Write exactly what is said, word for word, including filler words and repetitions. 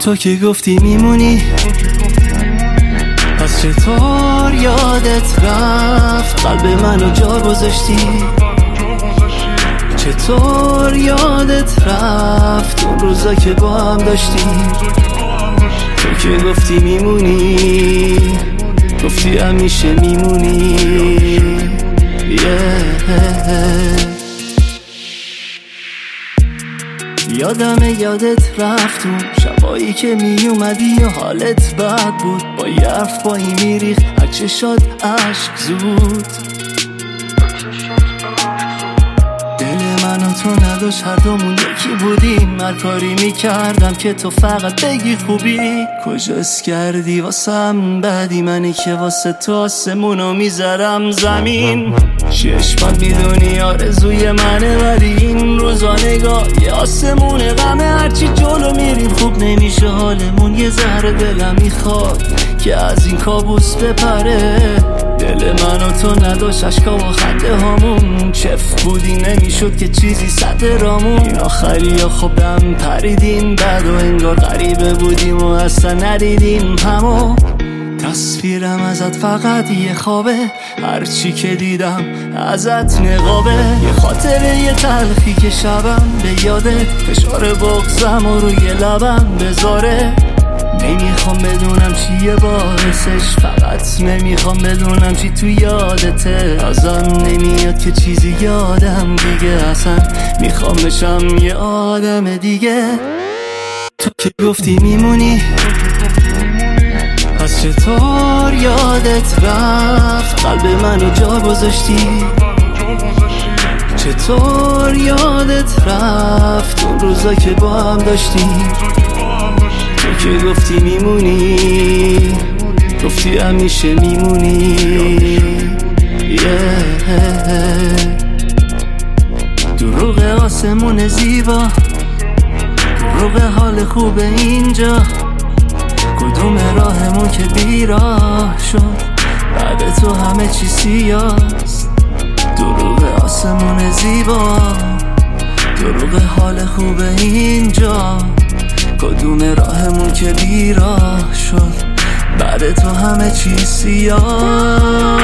تو که گفتی میمونی، پس چطور یادت رفت قلب منو جا گذاشتی؟ چطور یادت رفت اون روزا که با هم داشتی؟ تو که گفتی میمونی، گفتی همیشه میمونی. yeah. یادم یادت رفت اون شبایی که می اومدی و حالت بد بود، با یه حرف پایی میریخت از چشات عشق زود. دل من و تو نداشت، هر دومون یکی بودیم. هر کاری میکردم که تو فقط بگی خوبی. کجاست کردی واسم بدی، منی که واسه تو آسمونو میذارم زمین. چشمات میدونی آرزوی منه، ولی این روزا نگاه یه آسمون غمه. هرچی جلو میریم خوب نمیشه حالمون، یه ذره دلم میخواد که از این کابوس بپره. دل من و تو نداشت اشکا و خنده هامون، چف بودی نمیشد که چیزی صد رامون. این آخری یا خوبم پریدیم بعد و انگار غریبه بودیم و اصلا ندیدیم همو. تصویرم ازت فقط یه خوابه، هرچی که دیدم ازت نقابه. یه خاطره یه تلخی که شبم به یادت فشار بغضم و روی لبم بذاره. نمیخوام بدونم چیه باعثش، فقط نمیخوام بدونم چی تو یادته. ازم نمیاد که چیزی یادم دیگه، اصلا میخوام بشم یه آدم دیگه. تو که گفتی میمونی، پس چطور یادت رفت قلب منو جا گذاشتی؟ چطور یادت رفت اون روزا که با هم داشتی؟ تو که گفتی میمونی، گفتی همیشه میمونی. yeah. دروغ آسمون زیبا، دروغ حال خوب اینجا. کدوم راهمون که بیراه شد بعد تو همه چی سیاست. دروغ آسمون زیبا، دروغ حال خوب اینجا. کدوم راهمون که بیراه شد بعد تو همه چی سیاه.